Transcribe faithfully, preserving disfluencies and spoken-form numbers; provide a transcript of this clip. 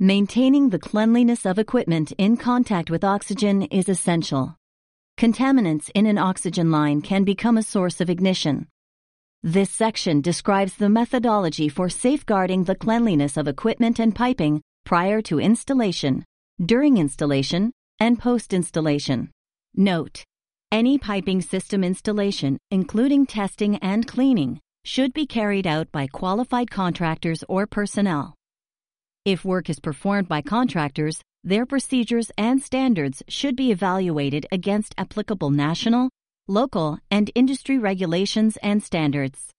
Maintaining the cleanliness of equipment in contact with oxygen is essential. Contaminants in an oxygen line can become a source of ignition. This section describes the methodology for safeguarding the cleanliness of equipment and piping prior to installation, during installation, and post-installation. Note: any piping system installation, including testing and cleaning, should be carried out by qualified contractors or personnel. If work is performed by contractors, their procedures and standards should be evaluated against applicable national, local, and industry regulations and standards.